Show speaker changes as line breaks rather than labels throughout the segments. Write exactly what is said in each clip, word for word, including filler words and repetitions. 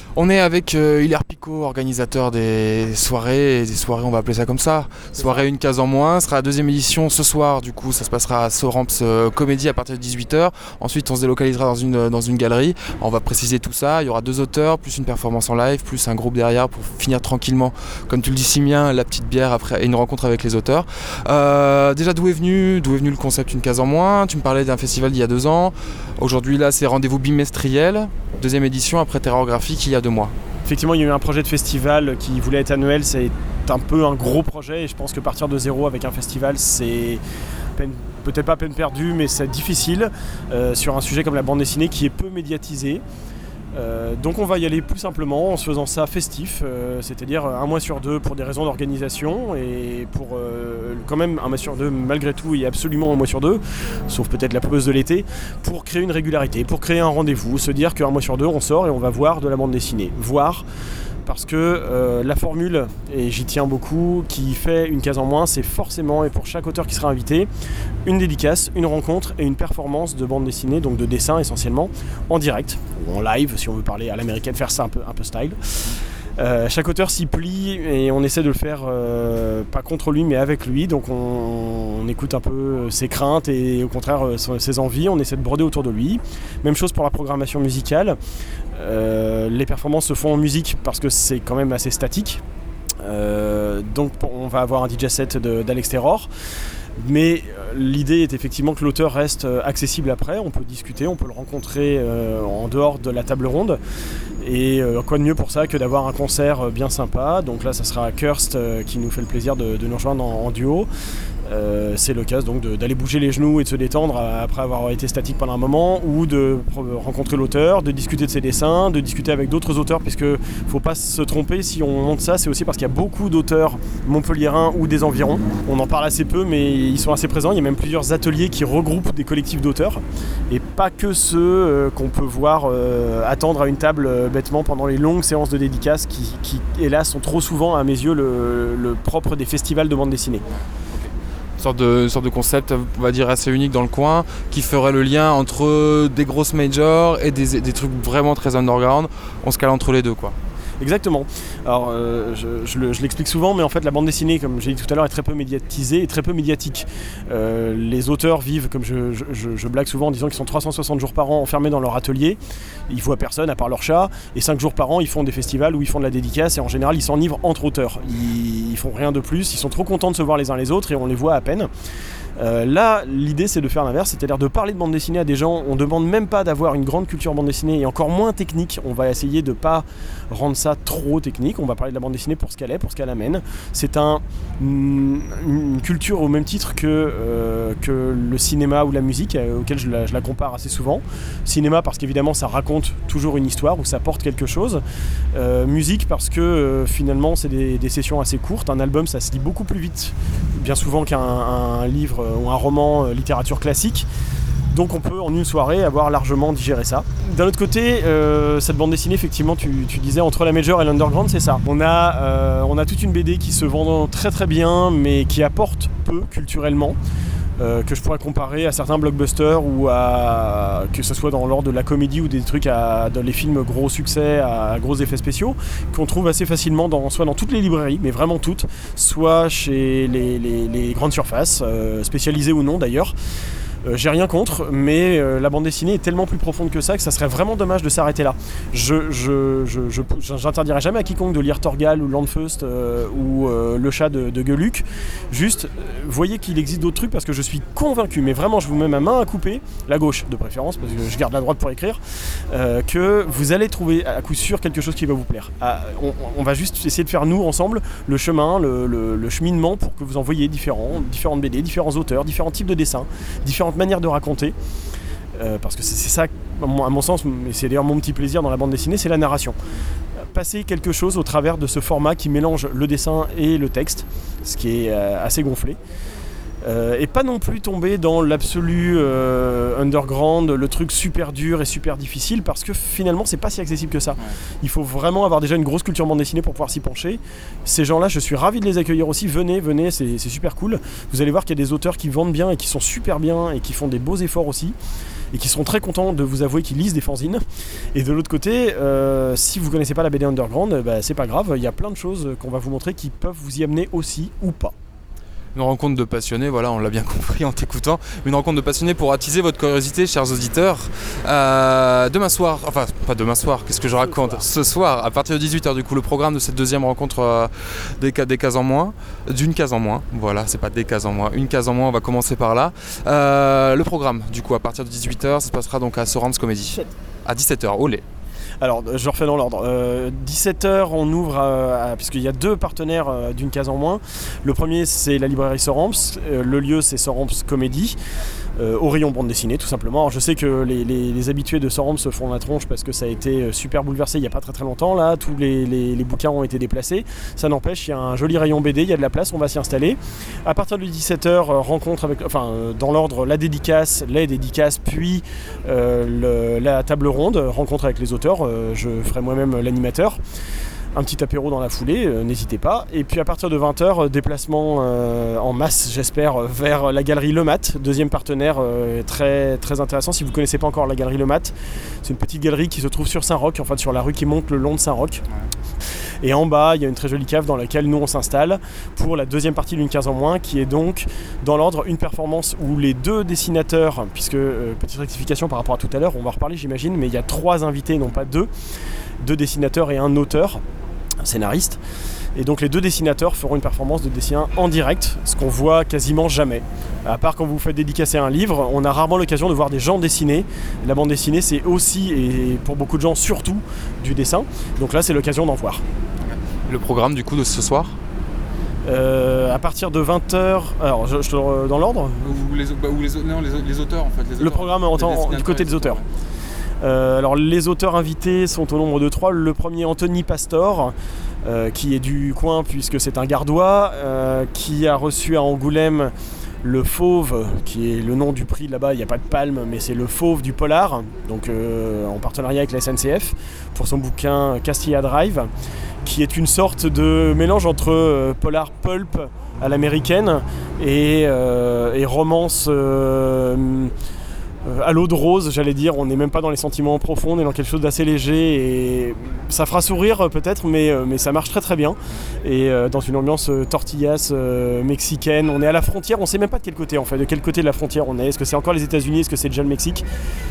On est avec euh, Hilaire Picot, organisateur des soirées, des soirées on va appeler ça comme ça, soirée une case en moins, ce sera la deuxième édition ce soir, du coup ça se passera à Soramps euh, Comédie à partir de dix-huit heures, ensuite on se délocalisera dans une, dans une galerie, on va préciser tout ça, il y aura deux auteurs, plus une performance en live, plus un groupe derrière pour finir tranquillement, comme tu le dis si bien, la petite bière après et une rencontre avec les auteurs. Euh, déjà d'où est venu, d'où est venu le concept une case en moins, tu me parlais d'un festival d'il y a deux ans, aujourd'hui là c'est rendez-vous bimestriel, deuxième édition après Terreur Graphique il y a deux mois.
Effectivement, il y a eu un projet de festival qui voulait être annuel, c'est un peu un gros projet et je pense que partir de zéro avec un festival, c'est peine, peut-être pas peine perdue, mais c'est difficile euh, sur un sujet comme la bande dessinée qui est peu médiatisé. Euh, donc on va y aller plus simplement en se faisant ça festif, euh, c'est-à-dire un mois sur deux pour des raisons d'organisation et pour euh, quand même un mois sur deux malgré tout et absolument un mois sur deux, sauf peut-être la pause de l'été, pour créer une régularité, pour créer un rendez-vous, se dire qu'un mois sur deux on sort et on va voir de la bande dessinée, voir parce que euh, la formule, et j'y tiens beaucoup, qui fait une case en moins, c'est forcément, et pour chaque auteur qui sera invité, une dédicace, une rencontre et une performance de bande dessinée, donc de dessin essentiellement, en direct, ou en live, si on veut parler à l'américaine, faire ça un peu, un peu style. Euh, chaque auteur s'y plie et on essaie de le faire euh, pas contre lui mais avec lui, donc on, on écoute un peu ses craintes et au contraire ses envies, on essaie de broder autour de lui. Même chose pour la programmation musicale, euh, les performances se font en musique parce que c'est quand même assez statique, euh, donc on va avoir un D J set de, d'Alex Terror. Mais l'idée est effectivement que l'auteur reste accessible après, on peut discuter, on peut le rencontrer euh, en dehors de la table ronde. Et euh, quoi de mieux pour ça que d'avoir un concert bien sympa. Donc là ça sera Kirst euh, qui nous fait le plaisir de, de nous rejoindre en, en duo. Euh, c'est l'occasion donc de, d'aller bouger les genoux et de se détendre après avoir été statique pendant un moment, ou de rencontrer l'auteur, de discuter de ses dessins, de discuter avec d'autres auteurs, puisque faut pas se tromper, si on monte ça c'est aussi parce qu'il y a beaucoup d'auteurs montpelliérains ou des environs. On en parle assez peu mais ils sont assez présents, il y a même plusieurs ateliers qui regroupent des collectifs d'auteurs et pas que ceux euh, qu'on peut voir euh, attendre à une table euh, bêtement pendant les longues séances de dédicaces qui, qui hélas sont trop souvent à mes yeux le, le propre des festivals de bande dessinée.
Une sorte de, sorte de concept, on va dire, assez unique dans le coin, qui ferait le lien entre des grosses majors et des, des trucs vraiment très underground. On se cale entre les deux, quoi.
Exactement. Alors, euh, je, je, le, je l'explique souvent, mais en fait, la bande dessinée, comme j'ai dit tout à l'heure, est très peu médiatisée et très peu médiatique. Euh, les auteurs vivent, comme je, je, je, je blague souvent en disant qu'ils sont trois cent soixante jours par an enfermés dans leur atelier. Ils voient personne à part leur chat. Et cinq jours par an, ils font des festivals où ils font de la dédicace. Et en général, ils s'enivrent entre auteurs. Ils, ils font rien de plus. Ils sont trop contents de se voir les uns les autres et on les voit à peine. Euh, là, l'idée c'est de faire l'inverse, c'est-à-dire de parler de bande dessinée à des gens. On ne demande même pas d'avoir une grande culture bande dessinée et encore moins technique. On va essayer de ne pas rendre ça trop technique. On va parler de la bande dessinée pour ce qu'elle est, pour ce qu'elle amène. C'est un, une, une culture au même titre que, euh, que le cinéma ou la musique, euh, auquel je la, je la compare assez souvent. Cinéma parce qu'évidemment ça raconte toujours une histoire ou ça porte quelque chose. Euh, musique parce que euh, finalement c'est des, des sessions assez courtes. Un album ça se lit beaucoup plus vite, bien souvent qu'un un livre ou un roman euh, littérature classique. Donc on peut en une soirée avoir largement digéré ça. D'un autre côté, euh, cette bande dessinée, effectivement, tu, tu disais entre la major et l'underground, c'est ça. On a, euh, on a toute une B D qui se vend très très bien, mais qui apporte peu culturellement. Euh, que je pourrais comparer à certains blockbusters ou à que ce soit dans l'ordre de la comédie ou des trucs à dans les films gros succès à gros effets spéciaux qu'on trouve assez facilement dans, soit dans toutes les librairies mais vraiment toutes, soit chez les, les, les grandes surfaces euh, spécialisées ou non d'ailleurs. Euh, j'ai rien contre, mais euh, la bande dessinée est tellement plus profonde que ça que ça serait vraiment dommage de s'arrêter là. Je, je, je, je, j'interdirai jamais à quiconque de lire Torgal ou Landfeust euh, ou euh, Le Chat de, de Gueuluc. Juste, euh, voyez qu'il existe d'autres trucs parce que je suis convaincu, mais vraiment je vous mets ma main à couper, la gauche de préférence parce que je garde la droite pour écrire, euh, que vous allez trouver à coup sûr quelque chose qui va vous plaire. Ah, on, on va juste essayer de faire nous ensemble le chemin, le, le, le cheminement pour que vous envoyiez différents, différentes B D, différents auteurs, différents types de dessins, différents manière de raconter euh, parce que c'est, c'est ça à mon sens, et c'est d'ailleurs mon petit plaisir dans la bande dessinée, c'est la narration, passer quelque chose au travers de ce format qui mélange le dessin et le texte, ce qui est euh, assez gonflé. Euh, et pas non plus tomber dans l'absolu euh, underground, le truc super dur et super difficile, parce que finalement c'est pas si accessible que ça. Ouais. Il faut vraiment avoir déjà une grosse culture bande dessinée pour pouvoir s'y pencher. Ces gens-là, je suis ravi de les accueillir aussi. Venez, venez, c'est, c'est super cool. Vous allez voir qu'il y a des auteurs qui vendent bien et qui sont super bien et qui font des beaux efforts aussi, et qui seront très contents de vous avouer qu'ils lisent des fanzines. Et de l'autre côté, euh, si vous connaissez pas la B D underground, bah, c'est pas grave, il y a plein de choses qu'on va vous montrer qui peuvent vous y amener aussi ou pas.
Une rencontre de passionnés, voilà, on l'a bien compris en t'écoutant. Une rencontre de passionnés pour attiser votre curiosité, chers auditeurs. Euh, demain soir, enfin pas demain soir, qu'est-ce que je raconte ? Ce soir, Ce soir à partir de dix-huit heures, du coup, le programme de cette deuxième rencontre euh, des, des cases en moins, d'une case en moins. Voilà, c'est pas des cases en moins, une case en moins. On va commencer par là. Euh, le programme, du coup, à partir de dix-huit heures, ça se passera donc à Sorams Comedy. À dix-sept heures, olé.
Alors, je refais dans l'ordre. Euh, dix-sept heures, on ouvre, à, à, puisqu'il y a deux partenaires euh, d'une case en moins. Le premier, c'est la librairie Sorams. Euh, le lieu, c'est Sorams Comédie. Euh, au rayon bande dessinée, tout simplement. Alors, je sais que les, les, les habitués de Sorams se font la tronche parce que ça a été super bouleversé il n'y a pas très très longtemps. Là, tous les, les, les bouquins ont été déplacés. Ça n'empêche, il y a un joli rayon B D, il y a de la place, on va s'y installer. À partir de dix-sept heures, euh, rencontre avec, enfin, euh, dans l'ordre, la dédicace, les dédicaces, puis euh, le, la table ronde, rencontre avec les auteurs. Euh, je ferai moi-même l'animateur. Un petit apéro dans la foulée, euh, n'hésitez pas. Et puis à partir de vingt heures, euh, déplacement euh, en masse, j'espère, vers la galerie Le Mat, deuxième partenaire euh, très, très intéressant. Si vous ne connaissez pas encore la galerie Le Mat, c'est une petite galerie qui se trouve sur Saint-Roch, en fait sur la rue qui monte le long de Saint-Roch. Ouais. Et en bas, il y a une très jolie cave dans laquelle nous on s'installe pour la deuxième partie d'une case en moins, qui est donc dans l'ordre une performance où les deux dessinateurs, puisque euh, petite rectification par rapport à tout à l'heure, on va en reparler j'imagine, mais il y a trois invités, non pas deux, deux dessinateurs et un auteur, un scénariste. Et donc les deux dessinateurs feront une performance de dessin en direct, ce qu'on voit quasiment jamais. À part quand vous faites dédicacer un livre, on a rarement l'occasion de voir des gens dessiner. La bande dessinée, c'est aussi, et pour beaucoup de gens surtout, du dessin. Donc là, c'est l'occasion d'en voir.
Le programme du coup de ce soir ?
Euh, à partir de vingt heures, alors je, je te dans l'ordre
ou les, bah, ou les, non, les, les auteurs en fait. Les auteurs,
le programme en temps, du côté des auteurs. Euh, alors les auteurs invités sont au nombre de trois. Le premier, Anthony Pastor, euh, qui est du coin puisque c'est un Gardois, euh, qui a reçu à Angoulême le Fauve, qui est le nom du prix là-bas, il n'y a pas de palme, mais c'est le Fauve du Polar, donc euh, en partenariat avec la S N C F, pour son bouquin Castilla Drive, qui est une sorte de mélange entre euh, polar pulp à l'américaine et, euh, et romance euh, euh, à l'eau de rose, j'allais dire. On n'est même pas dans les sentiments profonds, on est dans quelque chose d'assez léger et ça fera sourire peut-être, mais, euh, mais ça marche très très bien. Et euh, dans une ambiance euh, tortillas euh, mexicaine, on est à la frontière, on ne sait même pas de quel côté en fait, de quel côté de la frontière on est. Est-ce que c'est encore les États-Unis, est-ce que c'est déjà le Mexique?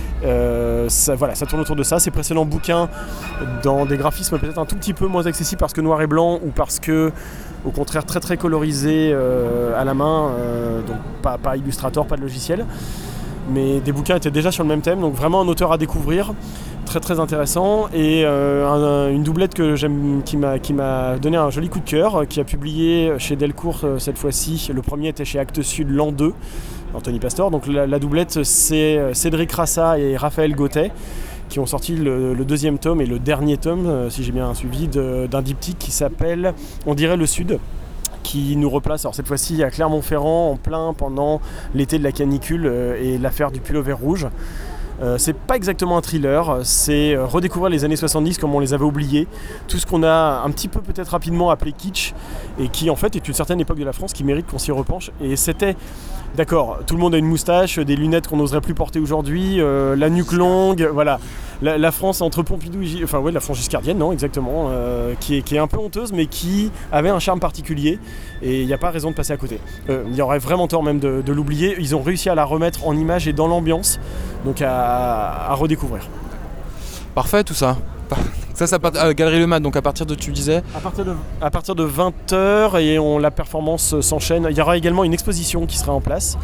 Euh, ça, voilà, ça tourne autour de ça. Ces précédents bouquins dans des graphismes peut-être un tout petit peu moins accessibles parce que noir et blanc ou parce que au contraire très très colorisés euh, à la main, euh, donc pas, pas Illustrator, pas de logiciel, mais des bouquins étaient déjà sur le même thème, donc vraiment un auteur à découvrir, très très intéressant. Et euh, un, une doublette que j'aime, qui m'a, qui m'a donné un joli coup de cœur, qui a publié chez Delcourt euh, cette fois-ci. Le premier était chez Actes Sud, l'an deux, Anthony Pastor. Donc la, la doublette, c'est Cédric Rassa et Raphaël Gauthet qui ont sorti le, le deuxième tome et le dernier tome, euh, si j'ai bien suivi, de, d'un diptyque qui s'appelle On dirait le Sud, qui nous replace, alors cette fois-ci à Clermont-Ferrand, en plein pendant l'été de la canicule euh, et l'affaire du pullover rouge. Euh, c'est pas exactement un thriller, c'est euh, redécouvrir les années soixante-dix comme on les avait oubliées, tout ce qu'on a un petit peu peut-être rapidement appelé kitsch et qui en fait est une certaine époque de la France qui mérite qu'on s'y repenche. Et c'était, d'accord, tout le monde a une moustache, des lunettes qu'on n'oserait plus porter aujourd'hui, euh, la nuque longue, voilà. La, la France entre Pompidou et... Enfin ouais, la France giscardienne, non, exactement, euh, qui, est, qui est un peu honteuse, mais qui avait un charme particulier, et il n'y a pas raison de passer à côté. Euh, il y aurait vraiment tort même de, de l'oublier. Ils ont réussi à la remettre en image et dans l'ambiance, donc à, à redécouvrir.
Parfait tout ça. Ça, ça part... euh, Galerie Le Mat, donc à partir de, tu disais
à partir de, à partir de vingt heures, et on, la performance s'enchaîne. Il y aura également une exposition qui sera en place.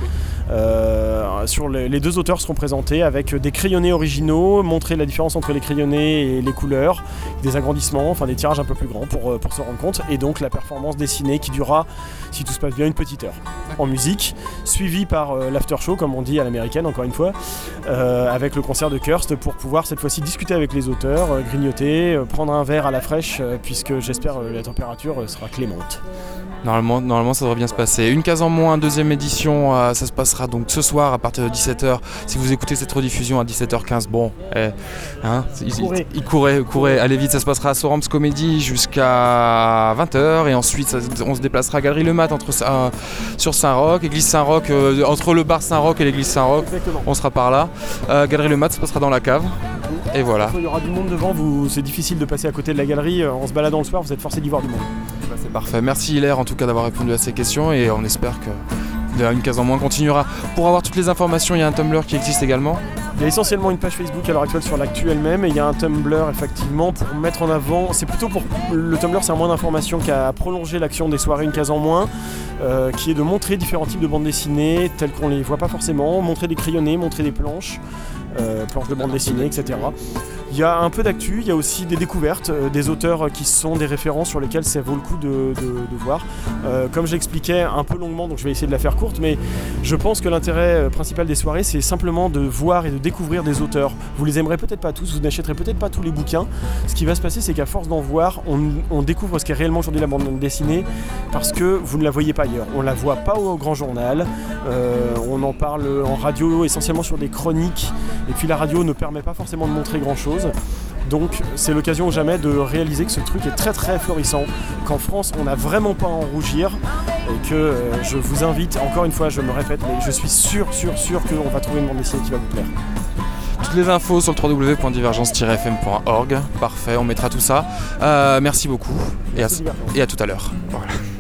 Euh, sur les, les deux auteurs seront présentés avec des crayonnés originaux, montrer la différence entre les crayonnés et les couleurs, des agrandissements, enfin des tirages un peu plus grands pour, pour se rendre compte, et donc la performance dessinée qui durera, si tout se passe bien, une petite heure en musique, suivie par euh, l'after show, comme on dit à l'américaine encore une fois, euh, avec le concert de Kirst pour pouvoir cette fois-ci discuter avec les auteurs, euh, grignoter, euh, prendre un verre à la fraîche, euh, puisque j'espère euh, la température euh, sera clémente.
Normalement, normalement, ça devrait bien se passer. Une case en moins, deuxième édition, euh, ça se passera donc ce soir à partir de dix-sept heures. Si vous écoutez cette rediffusion à dix-sept heures quinze, bon, eh, hein, il, il, il courait, courait, allez vite, ça se passera à Sorams Comédie jusqu'à vingt heures et ensuite ça, on se déplacera à Galerie Le Mat entre, euh, sur Saint-Roch, église Saint-Roch, euh, entre le bar Saint-Roch et l'église Saint-Roch.
Exactement.
On sera par là. Euh, Galerie Le Mat, ça se passera dans la cave. Et voilà.
Il y aura du monde devant, vous, c'est difficile de passer à côté de la galerie. En se baladant le soir, vous êtes forcé d'y voir du monde.
Bah, c'est parfait. Merci Hilaire en tout cas d'avoir répondu à ces questions et on espère que une case en moins continuera. Pour avoir toutes les informations, il y a un Tumblr qui existe également.
Il y a essentiellement une page Facebook à l'heure actuelle sur l'actu elle-même et il y a un Tumblr effectivement pour mettre en avant, c'est plutôt pour, le Tumblr c'est un moyen d'information qui a prolongé l'action des soirées une case en moins, euh, qui est de montrer différents types de bandes dessinées telles qu'on les voit pas forcément, montrer des crayonnés, montrer des planches, euh, planches de bandes dessinées, et cetera. Il y a un peu d'actu, il y a aussi des découvertes, euh, des auteurs qui sont des références sur lesquels ça vaut le coup de, de, de voir. Euh, comme j'expliquais un peu longuement, donc je vais essayer de la faire courte, mais je pense que l'intérêt principal des soirées, c'est simplement de voir et de découvrir des auteurs. Vous les aimerez peut-être pas tous, vous n'achèterez peut-être pas tous les bouquins. Ce qui va se passer, c'est qu'à force d'en voir, on, on découvre ce qu'est réellement aujourd'hui la bande dessinée, parce que vous ne la voyez pas ailleurs. On la voit pas au grand journal, euh, on en parle en radio, essentiellement sur des chroniques, et puis la radio ne permet pas forcément de montrer grand-chose. Donc c'est l'occasion ou jamais de réaliser que ce truc est très très florissant, qu'en France on n'a vraiment pas à en rougir et que euh, je vous invite, encore une fois je me répète, mais je suis sûr sûr sûr qu'on va trouver une bande dessinée qui va vous plaire.
Toutes les infos sur le w w w point divergence tiret f m point org, parfait, on mettra tout ça. Euh, merci beaucoup et à, et à tout à l'heure. Voilà.